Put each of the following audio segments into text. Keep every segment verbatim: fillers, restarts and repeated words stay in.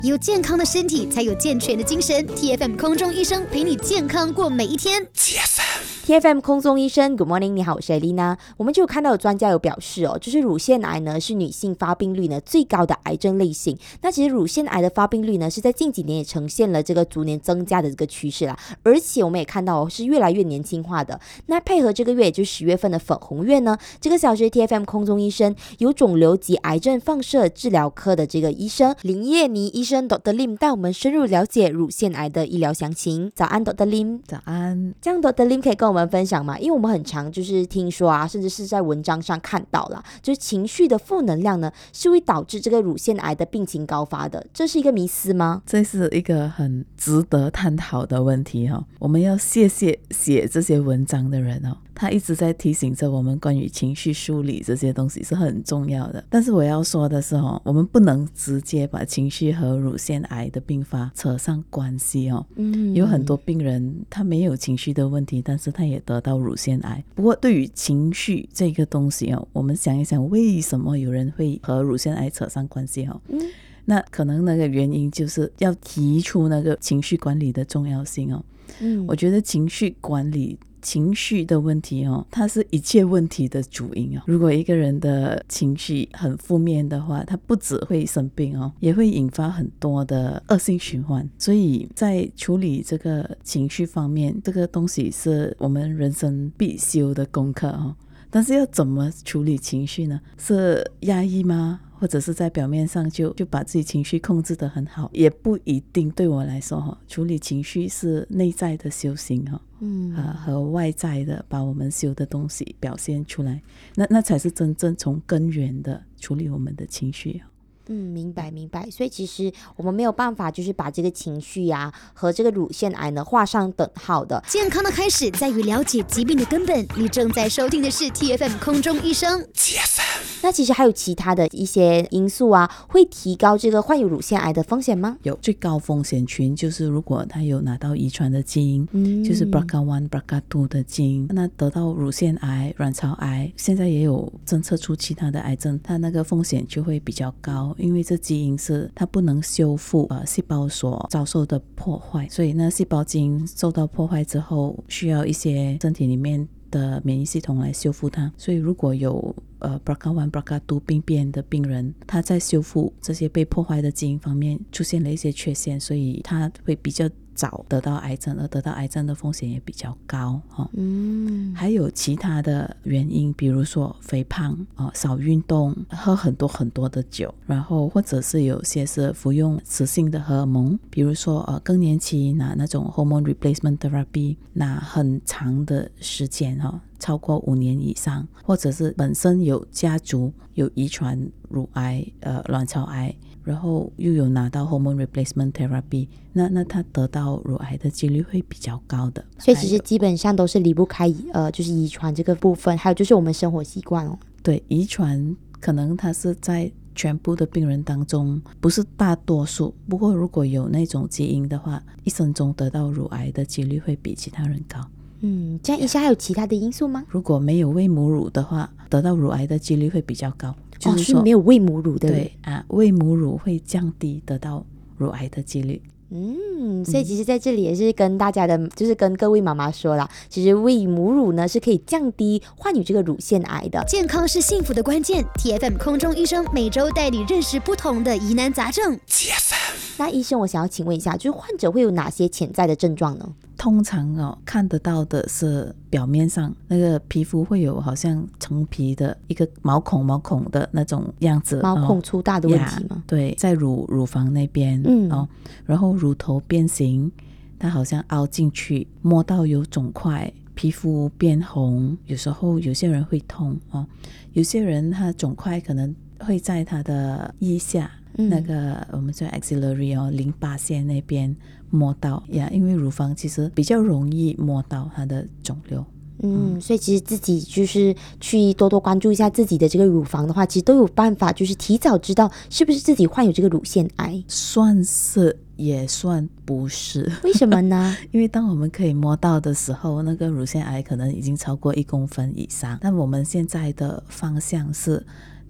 有健康的身体才有健全的精神。 T F M 空中医生陪你健康过每一天。 T F M T F M 空中医生 Good morning， 你好，我是 Elena。 我们就有看到有专家有表示哦，就是乳腺癌呢是女性发病率呢最高的癌症类型。那其实乳腺癌的发病率呢是在近几年也呈现了这个逐年增加的这个趋势啦，而且我们也看到、哦、是越来越年轻化的。那配合这个月也就是十月份的粉红月呢，这个小时 T F M 空中医生有肿瘤及癌症放射治疗科的这个医生林叶妮医生 Doctor Lim 带我们深入了解乳腺癌的医疗详情。早安 Doctor Lim。 早安。 这样 Doctor Lim 可以跟我们分享吗？因为我们很常就是听说啊，甚至是在文章上看到啦，就是情绪的负能量呢是会导致这个乳腺癌的病情高发的，这是一个迷思吗？ 这是一个很值得探讨的问题哦。我们要谢谢写这些文章的人哦，他一直在提醒着我们关于情绪梳理这些东西是很重要的。但是我要说的是哦，我们不能直接把情绪和乳腺癌的并发扯上关系哦。嗯，有很多病人他没有情绪的问题，但是他也得到乳腺癌。不过对于情绪这个东西哦，我们想一想为什么有人会和乳腺癌扯上关系哦。嗯，那可能那个原因就是要提出那个情绪管理的重要性哦。嗯，我觉得情绪管理情绪的问题哦，它是一切问题的主因哦。如果一个人的情绪很负面的话，他不只会生病哦，也会引发很多的恶性循环。所以在处理这个情绪方面，这个东西是我们人生必修的功课哦。但是要怎么处理情绪呢？是压抑吗？或者是在表面上就就把自己情绪控制得很好，也不一定。对我来说、哦、处理情绪是内在的修行、哦嗯呃、和外在的把我们修的东西表现出来，那那才是真正从根源的处理我们的情绪、哦嗯，明白明白。所以其实我们没有办法就是把这个情绪啊和这个乳腺癌呢画上等号的。 健康的开始在于了解疾病的根本。你正在收听的是 T F M 空中医生。 T F M。 那其实还有其他的一些因素啊会提高这个患有乳腺癌的风险吗？ 有，最高风险群就是如果他有拿到遗传的基因、嗯、就是 B R C A 一 B R C A 二 的基因，那得到乳腺癌、卵巢癌，现在也有侦测出其他的癌症，它那个风险就会比较高。因为这基因是它不能修复呃细胞所遭受的破坏，所以那细胞基因受到破坏之后，需要一些身体里面的免疫系统来修复它。所以如果有呃 B R C A 一 B R C A 二 病变的病人，他在修复这些被破坏的基因方面出现了一些缺陷，所以他会比较早得到癌症，而得到癌症的风险也比较高、哦嗯、还有其他的原因，比如说肥胖、哦、少运动，喝很多很多的酒，然后或者是有些是服用雌性的荷尔蒙，比如说、呃、更年期拿那种 hormone replacement therapy 拿很长的时间、哦、超过五年以上，或者是本身有家族有遗传乳癌、呃、卵巢癌，然后又有拿到 hormone replacement therapy， 那那他得到乳癌的几率会比较高的。 所以其实基本上都是离不开呃，就是遗传这个部分，还有就是我们生活习惯哦。 对，遗传可能它是在全部的病人当中不是大多数，不过如果有那种基因的话，一生中得到乳癌的几率会比其他人高。 嗯，这样一下还有其他的因素吗？ 如果没有喂母乳的话，得到乳癌的几率会比较高。就是说、 哦、是没有喂母乳的。 对啊，喂母乳会降低得到乳癌的几率。 嗯，所以其实在这里也是跟大家的、嗯、就是跟各位妈妈说啦，其实喂母乳呢是可以降低患有这个乳腺癌的。 健康是幸福的关键。 T F M 空中医生每周带你认识不同的疑难杂症。 T F M。 那医生，我想要请问一下，就是患者会有哪些潜在的症状呢？ 通常哦，看得到的是表面上那个皮肤会有好像层皮的一个毛孔毛孔的那种样子， 毛孔粗大的问题吗？ 哦、对，在乳乳房那边、嗯哦、然后乳头变形，它好像凹进去，摸到有肿块，皮肤变红，有时候有些人会痛、哦、有些人他肿块可能会在他的腋下、嗯、那个我们叫 axillary 哦，淋巴腺那边摸到呀，因为乳房其实比较容易摸到它的肿瘤。 嗯，所以其实自己就是去多多关注一下自己的这个乳房的话，其实都有办法就是提早知道是不是自己患有这个乳腺癌。 算是也算不是。 为什么呢？ 因为当我们可以摸到的时候，那个乳腺癌可能已经超过一公分以上，但我们现在的方向是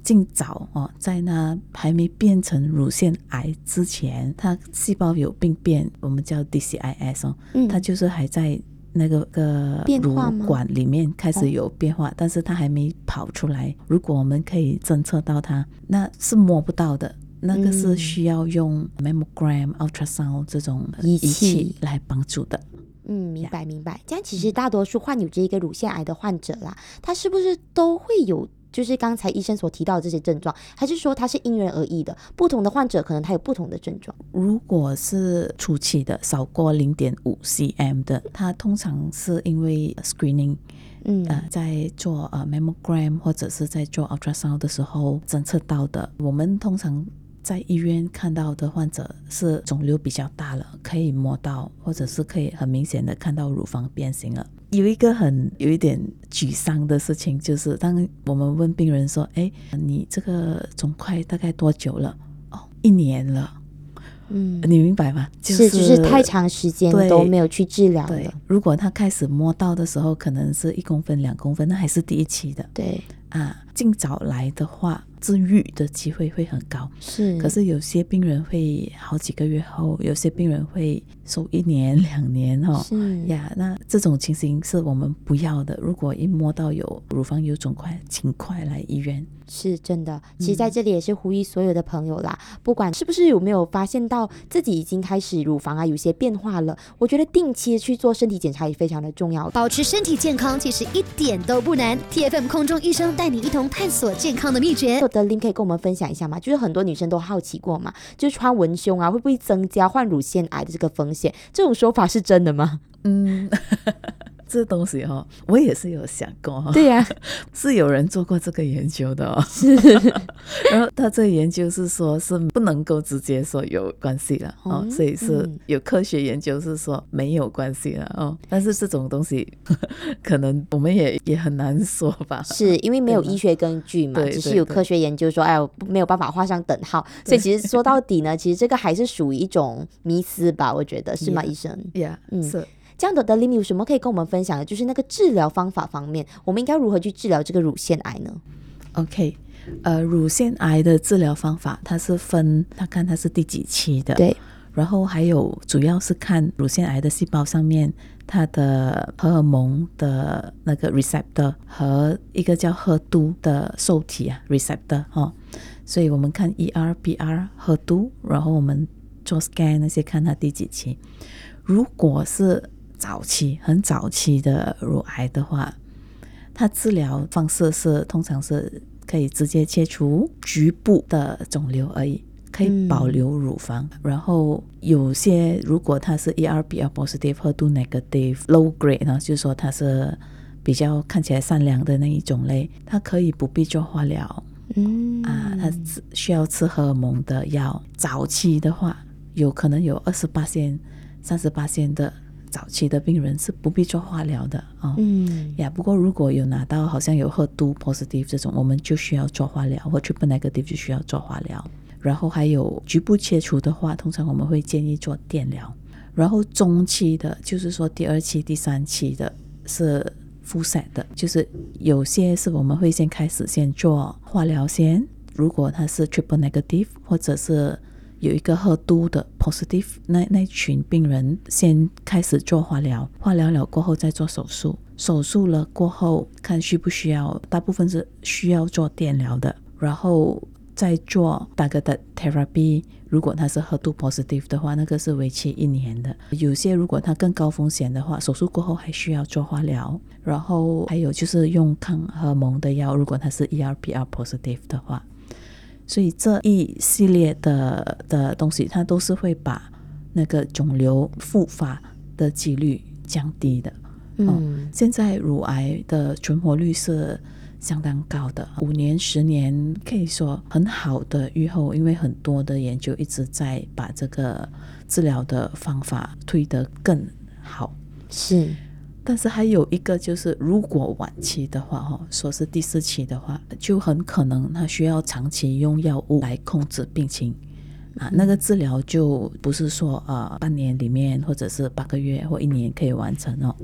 尽早哦，在那还没变成乳腺癌之前，它细胞有病变，我们叫 D C I S 哦，嗯、它就是还在那个个乳管里面开始有变化，但是它还没跑出来。如果我们可以侦测到它，那是摸不到的。那个是需要用 mammogram、ultrasound 这种仪器来帮助的。 嗯，明白明白。这样其实大多数患有这个乳腺癌的患者啦，他是不是都会有就是刚才医生所提到的这些症状，还是说它是因人而异的？不同的患者可能他有不同的症状。 如果是初期的，少过 零点五 cm 的，它通常是因为 screening。嗯，呃，在做呃 mammogram 或者是在做 ultrasound 的时候侦测到的。我们通常在医院看到的患者是肿瘤比较大了，可以摸到，或者是可以很明显的看到乳房变形了。有一个很有一点沮丧的事情，就是当我们问病人说，哎，你这个肿块大概多久了？哦，一年了。嗯，你明白吗？就是、 是就是太长时间都没有去治疗了。 对，如果他开始摸到的时候，可能是一公分、两公分，那还是第一期的。 对啊，尽早来的话，治愈的机会会很高。 是， 可是有些病人会好几个月后，有些病人会收一年、两年哦。 是呀，那这种情形是我们不要的。如果一摸到有乳房有肿块，请快来医院。 是真的，其实在这里也是呼吁所有的朋友啦、嗯、不管是不是有没有发现到自己已经开始乳房啊有些变化了，我觉得定期去做身体检查也非常的重要。 保持身体健康其实一点都不难， T F M 空中医生带你一同探索健康的秘诀。 有的 Lin 可以跟我们分享一下吗？就是很多女生都好奇过嘛，就是穿文胸啊会不会增加患乳腺癌的这个风险，这种说法是真的吗？ 嗯这东西哦，我也是有想过哦。 对呀、啊， 是有人做过这个研究的哦。 是， 然后他这个研究是说是不能够直接说有关系了哦、嗯，所以是有科学研究是说没有关系了哦。但是这种东西可能我们也也很难说吧， 是因为没有医学根据嘛，只是有科学研究说，哎，没有办法画上等号。所以其实说到底呢，其实这个还是属于一种迷思吧，我觉得是吗， yeah, 医生 ？Yeah， 嗯，是。 这样的的 Lin 有什么可以跟我们分享的？就是那个治疗方法方面，我们应该如何去治疗这个乳腺癌呢 ？OK， 呃，乳腺癌的治疗方法它是分，它看它是第几期的， 对， 然后还有主要是看乳腺癌的细胞上面它的荷尔蒙的那个 receptor 和一个叫赫都的受体啊 receptor 哦，所以我们看 E R P R 赫都，然后我们做 scan 那些看它第几期。如果是早期很早期的乳癌的话，它治疗方式是通常是可以直接切除局部的肿瘤而已，可以保留乳房、嗯、然后有些如果它是 E R P R positive 或 HER2 negative low grade 呢，就是说它是比较看起来善良的那一种类，它可以不必做化疗、嗯、啊，它需要吃荷尔蒙的药。早期的话有可能有 百分之二十、三十八 的早期的病人是不必做化疗的、哦、嗯呀。不过如果有拿到好像有 H E R 二 positive 这种，我们就需要做化疗，或 triple negative 就需要做化疗。然后还有局部切除的话，通常我们会建议做电疗。然后中期的就是说第二期第三期的是 full set 的，就是有些是我们会先开始先做化疗先，如果它是 triple negative 或者是有一个H E R 二的 positive 那那群病人先开始做化疗，化疗了过后再做手术，手术了过后看需不需要，大部分是需要做电疗的，然后再做 targeted therapy。如果它是 H E R 二 positive 的话，那个是为期一年的。有些如果它更高风险的话，手术过后还需要做化疗，然后还有就是用抗荷尔蒙的药，如果它是 E R P R positive 的话。所以这一系列的的东西，它都是会把那个肿瘤复发的几率降低的。嗯，哦、现在乳癌的存活率是相当高的，五年、十年可以说很好的预后，因为很多的研究一直在把这个治疗的方法推得更好。 是。 但是还有一个就是，如果晚期的话，说是第四期的话，就很可能他需要长期用药物来控制病情啊。那个治疗就不是说呃半年里面或者是八个月或一年可以完成哦，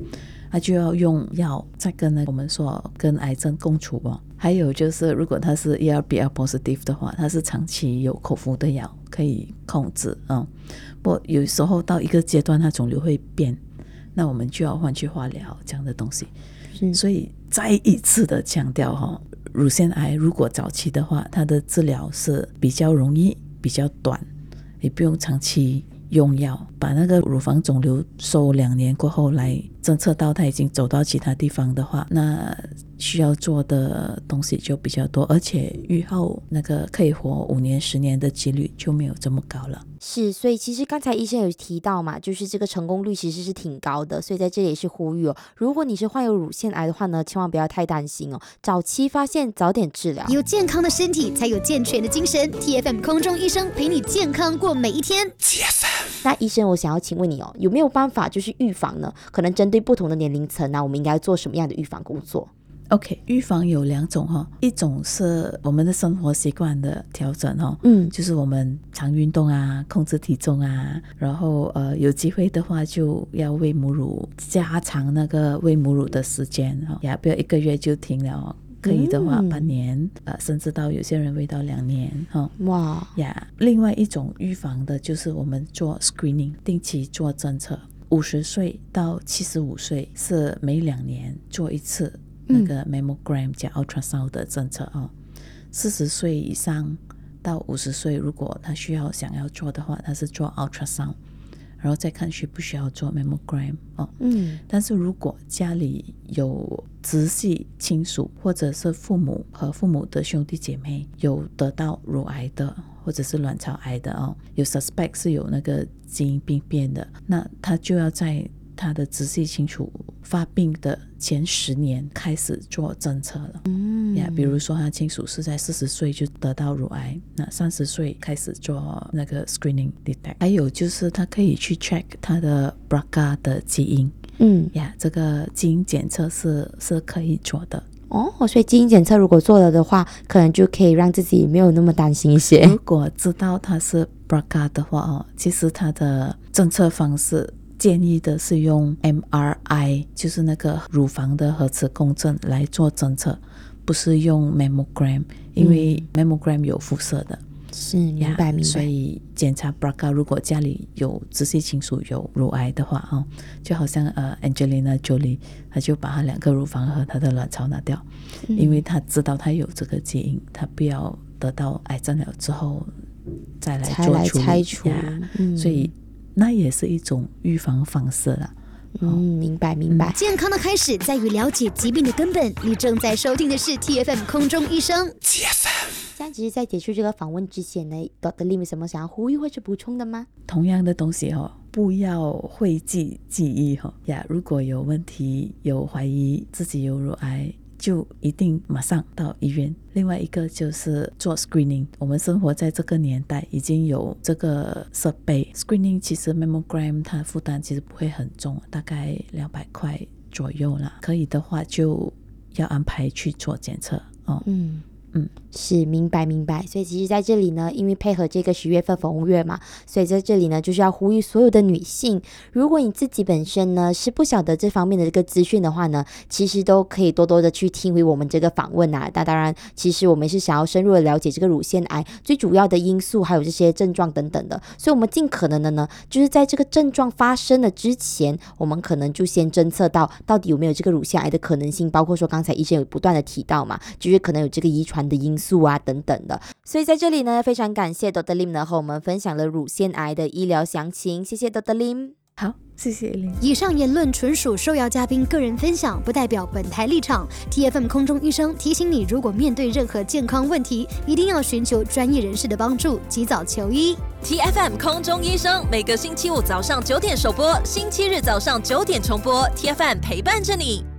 他就要用药再跟我们说跟癌症共处哦。还有就是如果他是 E R B L positive 的话，他是长期有口服的药可以控制、嗯、不过有时候到一个阶段他肿瘤会变，那我们就要换去化疗这样的东西。所以再一次的强调、哦、乳腺癌如果早期的话，它的治疗是比较容易比较短，也不用长期用药，把那个乳房肿瘤收两年过后来侦测到它已经走到其他地方的话，那需要做的东西就比较多，而且预后那个可以活五年十年的几率就没有这么高了。 是，所以其实刚才医生有提到嘛，就是这个成功率其实是挺高的，所以在这里也是呼吁哦，如果你是患有乳腺癌的话呢，千万不要太担心哦，早期发现早点治疗。 有健康的身体才有健全的精神， T F M 空中医生陪你健康过每一天。 T F M。 那医生我想要请问你哦，有没有办法就是预防呢？可能针对不同的年龄层啊，我们应该做什么样的预防工作 ？OK， 预防有两种、哦、一种是我们的生活习惯的调整、哦嗯、 就是我们常运动啊，控制体重啊，然后呃有机会的话就要喂母乳，加长那个喂母乳的时间、哦、呀，不要一个月就停了、哦，可以的话半年、嗯呃、甚至到有些人喂到两年、哦、 哇呀。另外一种预防的就是我们做 screening， 定期做侦测，五十岁到七十五岁是每两年做一次那个 mammogram 加 ultrasound 的政策哦，四十岁以上到五十岁，如果他需要想要做的话，他是做 ultrasound， 然后再看需不需要做 mammogram 哦。 嗯， 但是如果家里有直系亲属或者是父母和父母的兄弟姐妹有得到乳癌的或者是卵巢癌的哦，有 suspect 是有那个基因病变的，那他就要在他的直系亲属发病的前十年开始做侦测了。嗯呀，比如说他亲属是在四十岁就得到乳癌，那三十岁开始做那个 screening detect。还有就是他可以去 check 他的 B R C A 的基因。嗯呀，这个基因检测是是可以做的。 哦，所以基因检测如果做了的话，可能就可以让自己没有那么担心一些。 如果知道他是 B R C A 的话哦，其实他的侦测方式建议的是用 M R I， 就是那个乳房的核磁共振来做侦测，不是用 mammogram， 因为 mammogram 有辐射的。 是，明白明白。 所以检查 B R C A， 如果家里有直系亲属有乳癌的话、哦、就好像呃 Angelina Jolie， 她就把她两个乳房和她的卵巢拿掉、嗯、因为她知道她有这个基因，她不要得到癌症了之后再来做处理拆除、 嗯、所以那也是一种预防方式啦。 嗯，明白明白、嗯。 健康的开始在于了解疾病的根本。你正在收听的是 T F M 空中医生。T F M。 这样，其实在结束这个访问之前呢 ，Doctor Lim 有什么想要呼吁或者补充的吗？ 同样的东西哦，不要讳疾忌医哦呀。如果有问题、有怀疑自己有乳癌，就一定马上到医院。另外一个就是做 screening， 我们生活在这个年代已经有这个设备 screening， 其实 mammogram 它负担其实不会很重，大概两百块左右啦。可以的话就要安排去做检测哦。嗯嗯， 是，明白明白。所以其实在这里呢，因为配合这个十月份粉红月嘛，所以在这里呢就是要呼吁所有的女性，如果你自己本身呢是不晓得这方面的这个资讯的话呢，其实都可以多多的去听回我们这个访问啊。那当然其实我们是想要深入的了解这个乳腺癌最主要的因素还有这些症状等等的，所以我们尽可能的呢就是在这个症状发生的之前，我们可能就先侦测到到底有没有这个乳腺癌的可能性，包括说刚才医生有不断的提到嘛，就是可能有这个遗传的因素啊等等的。所以在这里呢非常感谢 Doctor Lim 呢和我们分享了乳腺癌的医疗详情，谢谢 Doctor Lim。 好，谢谢林。 以上言论纯属受邀嘉宾个人分享，不代表本台立场。 T F M 空中医生提醒你，如果面对任何健康问题，一定要寻求专业人士的帮助，及早求医。 T F M 空中医生每个星期五早上九点首播，星期日早上九点重播， T F M 陪伴着你。